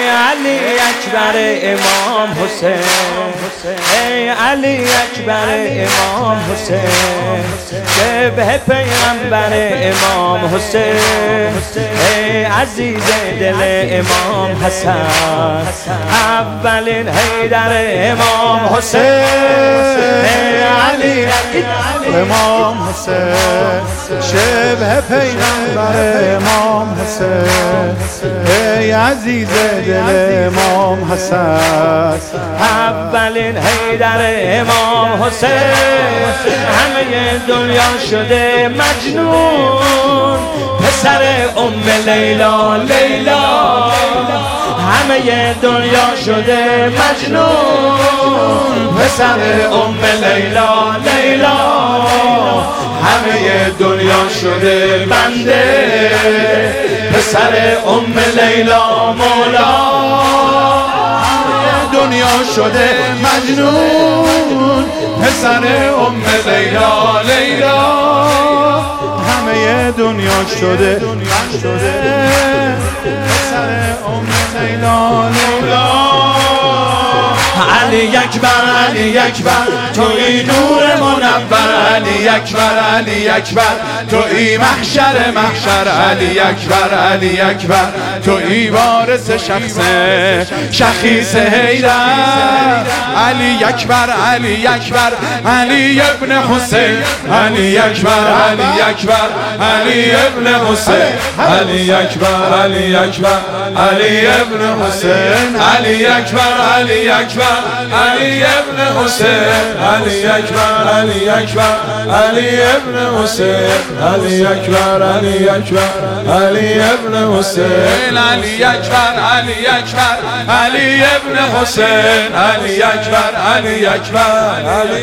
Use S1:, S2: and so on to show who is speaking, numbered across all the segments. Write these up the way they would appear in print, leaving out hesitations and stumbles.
S1: علی اکبر امام حسین، ای علی اکبر امام حسین، شبه پیغمبر امام حسین، ای عزیز دل امام حسن، اولین حیدر امام حسین، ای علی
S2: امام حسین، شبه پیغمبر امام حسین، ای عزیز دل امام حسن،
S1: اولین حیدر امام حسین، همه دنیا شده مجنون، پسر ام لیلا لیلا، همه دنیا شده مجنون، پسر ام لیلا لیلا، همه دنیا شده بنده، پسر ام لیلا مولا،
S2: دنیا شده مجنون، پسر ام لیلا لیلا، همه دنیا شده پسر ام لیلا لیلا.
S1: علی اکبر علی اکبر توی نور منور، علی اکبر علی اکبر توی محشر محشر، علی اکبر علی اکبر توی وارث شخص شخیص حیدر، علی اکبر علی اکبر علی ابن حسین، علی اکبر علی اکبر علی ابن حسین، علی اکبر علی اکبر علی ابن حسین، علی اکبر علی اکبر علی ابن حسین، علی اکبر علی اکبر علی ابن حسین، علی اکبر علی اکبر علی ابن حسین، علی اکبر علی اکبر علی ابن حسین، علی اکبر علی اکبر علی،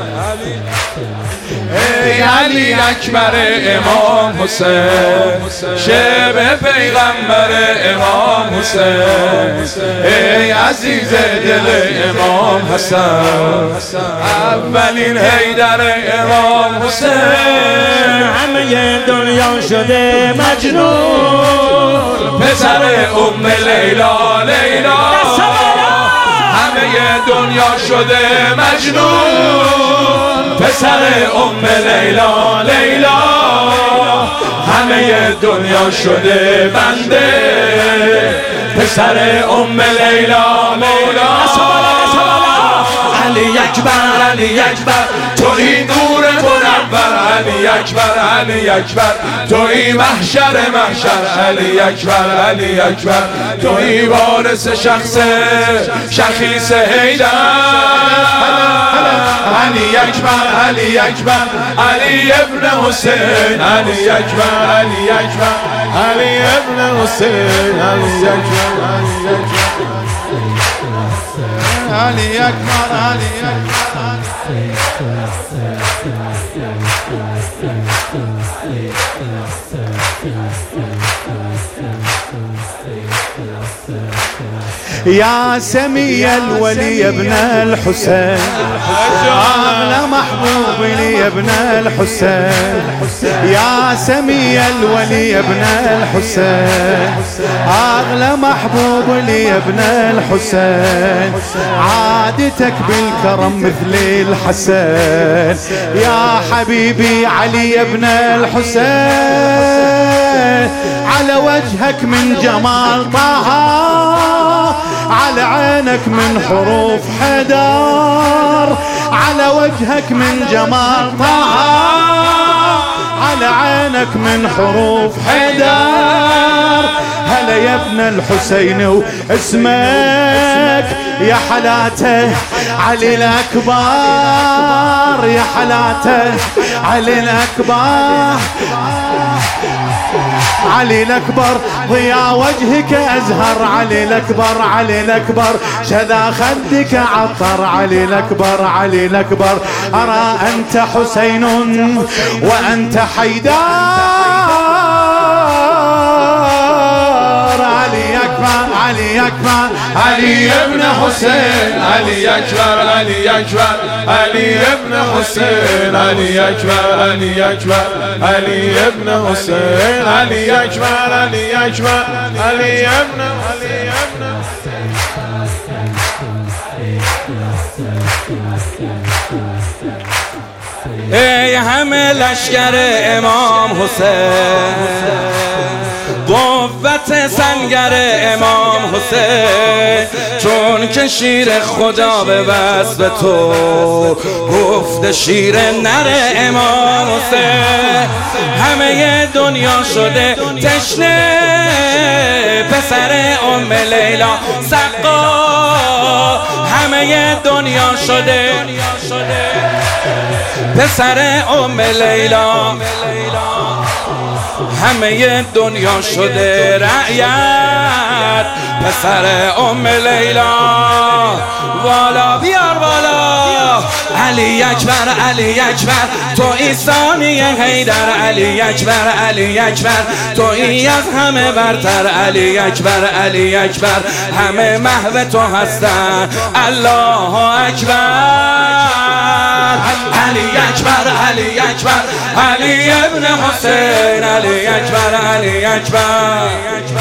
S1: ای علی اکبر امام حسین، شبه پیغمبر امام حسین، ای عزیز دل امام حسن، اولین حیدر امام حسین، همه دنیا شده مجنون، پسر ام لیلا لیلا، همه دنیا شده مجنون، پسر ام لیلا لیلا، همه دنیا شده بنده، پسر ام لیلا مولا، علی اکبر علی اکبر توی نور منور، علی اکبر علی اکبر توی محشر محشر، علی اکبر علی اکبر توی وارث شخص شخیص حیدر، علی اکبر علی اکبر علی ابن حسین، علی اکبر علی اکبر علی ابن حسین، علی اکبر
S2: علی اکبر علی يا سمي الولي ابن الحسين، أغلى محبوب لي ابن الحسين، يا سمي الولي ابن الحسين، أغلى محبوب لي ابن الحسين، عادتك بالكرم مثل الحسين، يا حبيبي علي ابن الحسين، على وجهك من جمال طه، على عينك من حروف حيدر، على وجهك من جمال طه، على عينك من حروف حيدر، هلا يا ابن الحسين واسمك يا حلاته علي الأكبر، يا حلاته علي الأكبر، علي الأكبر ضياء وجهك أزهر، علي الأكبر علي الأكبر شذا خدك عطر، علي الأكبر علي الأكبر أرى أنت حسين وأنت حيدر، علي أكبر علي أكبر
S1: علي ابن حسين علي أكبر علي أكبر علي ابن حسين علي أكبر علي أكبر علي ابن حسين علي أكبر علي أكبر علي ابن
S3: ای همه لشکر امام حسین قوت سنگر امام حسین چون که شیر خدا به وصف تو گفت شیر نر امام حسین همه دنیا شده تشنه پسر ام لیلا سقا همه دنیا شده پسر ام لیلا همه دنیا شده رعیت پسر ام لیلا والا بیار والا علی اکبر علی اکبر تو ثانی حیدر علی اکبر علی اکبر تو از همه برتر علی اکبر علی اکبر همه محو تو هستن الله اکبر علی اکبر علی اکبر علی ابن حسین علی اکبر علی اکبر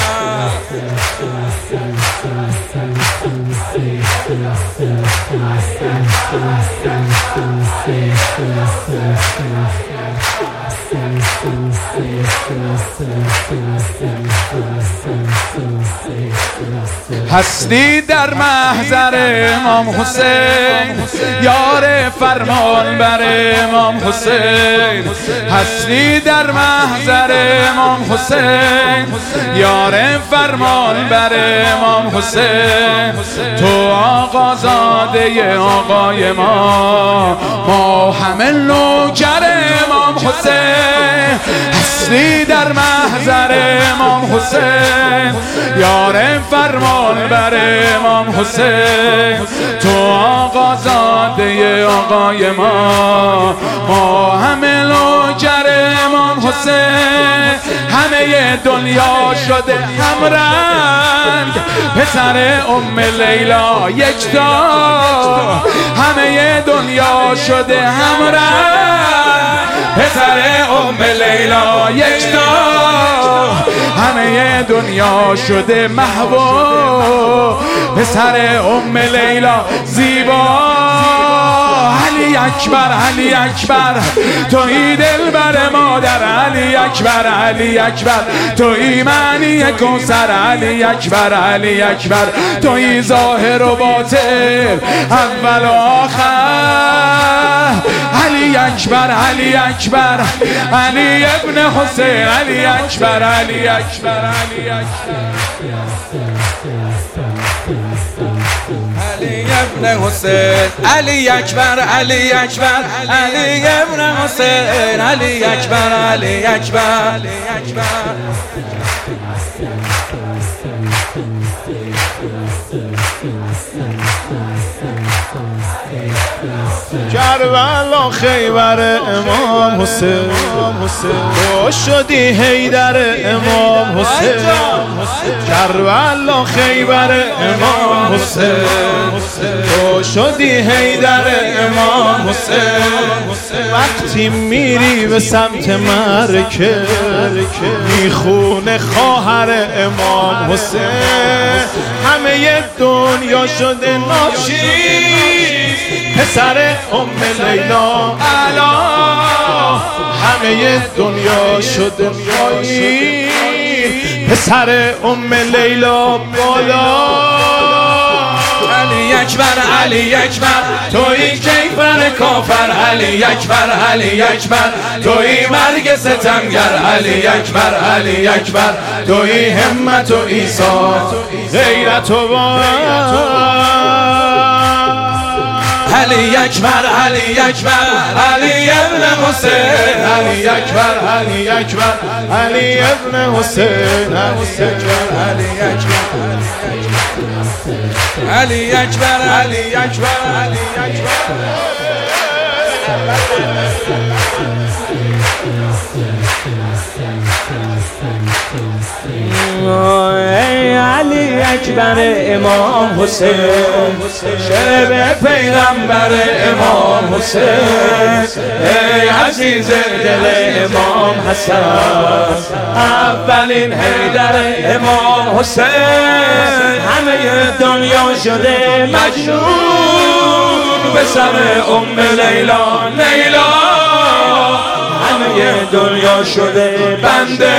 S1: هستی در محضر امام حسین یار فرمان بر امام حسین هستی در محضر امام حسین یار فرمان بر امام حسین تو آقازاده آقای ما همه نوکر امام حسین هستی در محضر امام حسین یار فرمان بر امام حسین تو آقازاده آقای ما همه نوکر امام حسین همه دنیا شده همرنگ پسر ام لیلا یکتا همه دنیا شده همرنگ پسر ام لیلا یکتا همه دنیا شده محبوب پسر ام لیلا زیبا علی اکبر علی اکبر توی دلبر مادر علی اکبر علی اکبر توی معنی کوثر علی اکبر علی اکبر توی ظاهر و باطن اول و آخر علی اکبر علی اکبر علی ابن حسین علی اکبر علی اکبر علی اکبر
S3: علی ابن حسین علی اکبر علی اکبر علی ابن حسین علی اکبر علی اکبر
S1: کربلا خیبر امام حسین تو شدی حیدر امام حسین کربلا خیبر امام حسین تو شدی حیدر امام حسین وقتی میری به سمت مرکه میخونه خواهر امام حسین همه دنیا شده ناچیز پسر ام لیلا علا همه دنیا شده نایی پسر ام لیلا بالا
S3: علی اکبر علی اکبر توی کیفر کافر علی اکبر علی اکبر توی مرگ ستمگر علی اکبر علی اکبر توی همت و ایثار
S1: غیرت و
S3: علی اکبر علی اکبر علی ابن حسین
S1: علی اکبر علی اکبر علی ابن حسین علی اکبر
S3: علی اکبر علی اکبر علی اکبر
S2: علی
S3: اکبر امام حسین، شب پیغمبر امام حسین، ای عزیز دل امام حسن، اولین حیدر امام حسین. همه دنیا شده مجنون به سر ام لیلا لیلا، همه دنیا شده بنده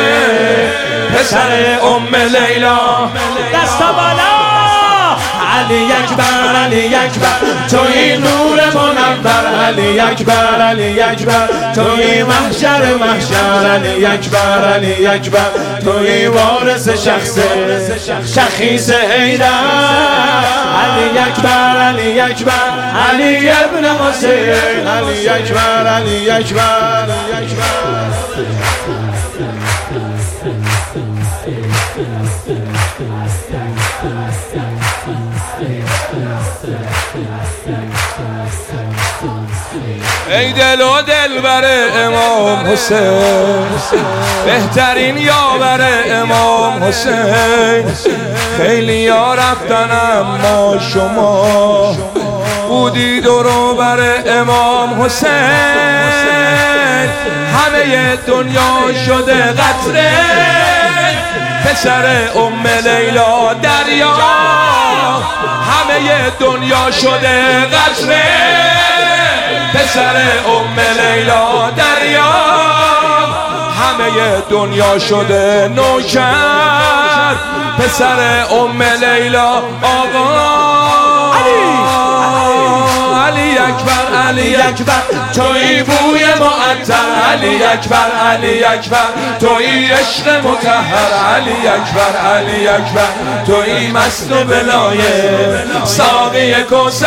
S3: پسر ام لیلا. دستا بالا علی اکبر علی اکبر، توی نور منور علی اکبر علی اکبر، توی محشر محشر علی اکبر علی اکبر، توی وارث شخص شخیص حیدر علی اکبر علی اکبر، علی ابن حسین علی اکبر علی اکبر علی اکبر. ای دل و دلبر امام حسین، بهترین یاور امام حسین، خیلی ها رفتن اما شما بودید دور بر امام حسین. همه دنیا شده قطره پسر ام لیلا دریا، همه دنیا شده قطره پسر ام لیلا دریا، همه دنیا شده نوکر پسر ام لیلا. آقا علی اکبر علی اکبر، توی بوی معطر علی اکبر علی اکبر، توی عشق مطهر علی اکبر علی اکبر، توی مست و بلایه ساقی کوثر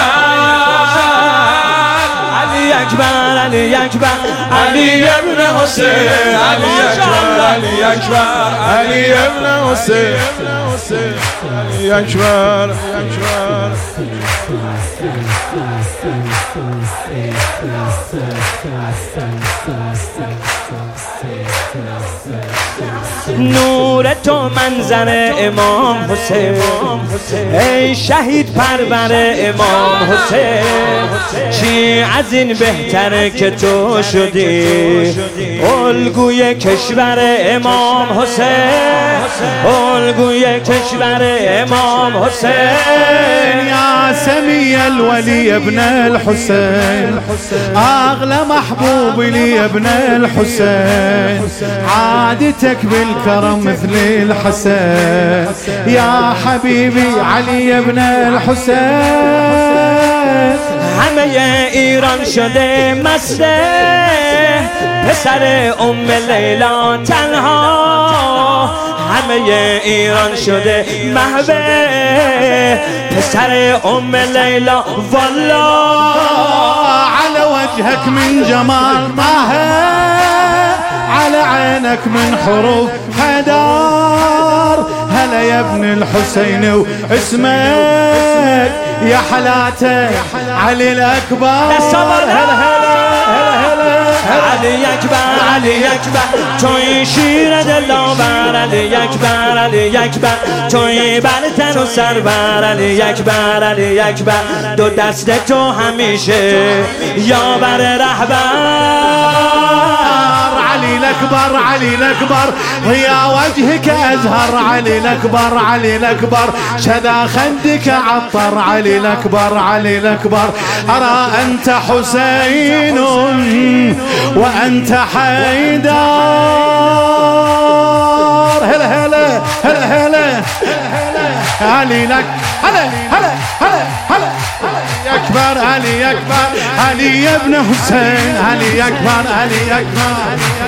S3: علی اکبر علی اکبر، علی ابن حسین علی اکبر علی اکبر، علی ابن حسین علی اکبر اکبر. نور تو منظر امام حسین، ای شهید پرور امام حسین، چی از این بهتره که تو شدی الگوی کشور امام حسین، الگوی کشور امام حسین.
S2: یا سمی الولی ابن الحسین، اغلى محبوب لي ابن الحسين، عادتك بالكرم مثل الحسن، يا حبيبي علي ابن الحسين.
S3: همه ایران شده مسته پسر ام لیلا تنها، همه ایران شده محبه پسر ام لیلا. والله
S2: على وجهك من جمال طه، على عينك من حروف حدار، هلا يا ابن الحسين واسمك يا حلاته علي الأكبر.
S3: علی اکبر علی اکبر، توی شیر دلاور علی اکبر علی اکبر، توی برتن و سربر علی اکبر علی اکبر، دو دست تو همیشه یاور رهبر.
S2: علي الأكبر علي الأكبر، يا وجهك أزهر علي الأكبر علي الأكبر، شذا خدك عطر علي الأكبر علي الأكبر، أرى أنت حسين وأنت حيدر. هلا هلا هلا هلا علي لك هلا هلا هلا هلا أكبر علي أكبر، علي يا ابن حسين علي أكبر علي أكبر.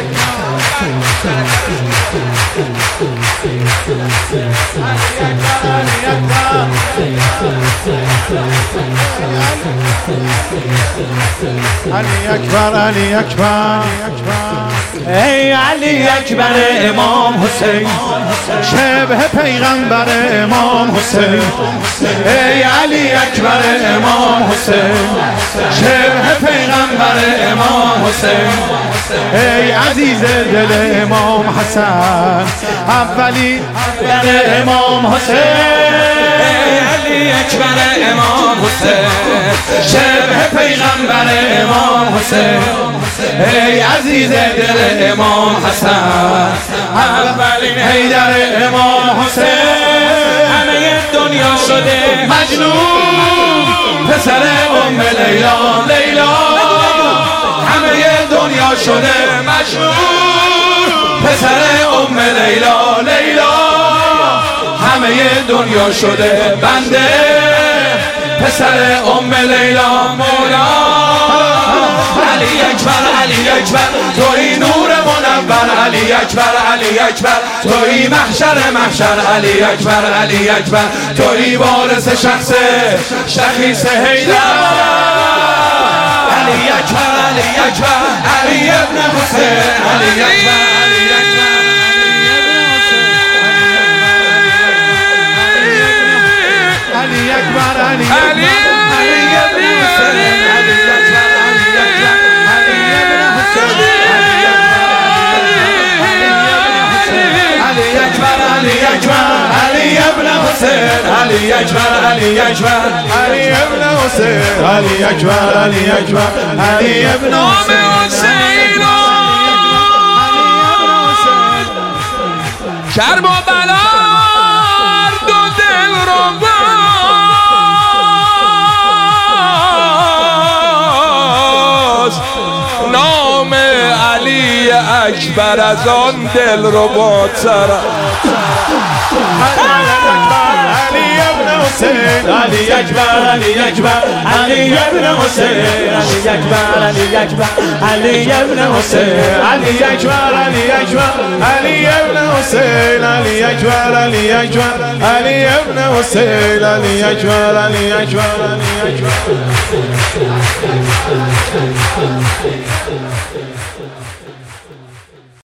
S2: علي أكبر علي أكبر.
S3: ای علی اکبر امام حسین،
S2: شبه پیغمبر امام حسین،
S3: ای علی اکبر امام حسین،
S2: شبه پیغمبر امام حسین، ای عزیز دل امام حسن، اولی
S3: در امام حسین. علی اکبر امام حسین شبه پیغمبر امام حسین ای عزیز دل امام حسن اولین حیدر امام حسین همه دنیا شده مجنون پسر ام لیلا لیلا همه دنیا شده مجنون پسر ام لیلا لیلا همه دنیا شده بنده پسر ام لیلا مولا علی اکبر علی اکبر توی نور منور علی اکبر علی اکبر توی محشر محشر علی اکبر علی اکبر توی وارث شخص شخیص حیدر علی اکبر علی اکبر علی ابن حسین علی اکبر علی اکبر
S2: علی اکبر علی
S3: علی ابن حسین علی اکبر علی اکبر علی ابن حسین علی اکبر علی اکبر علی ابن حسین علی اکبر علی اکبر
S2: علی ابن حسین علی اکبر علی اکبر علی ابن حسین
S3: کربلا دو دل رو نام علی اکبر از آن دل رو با
S2: علی ابن حسین علی اکبر علی اکبر علی ابن حسین علی اکبر علی اکبر علی ابن حسین علی اکبر علی اکبر علی ابن حسین علی اکبر علی اکبر علی ابن حسین علی اکبر علی اکبر علی اکبر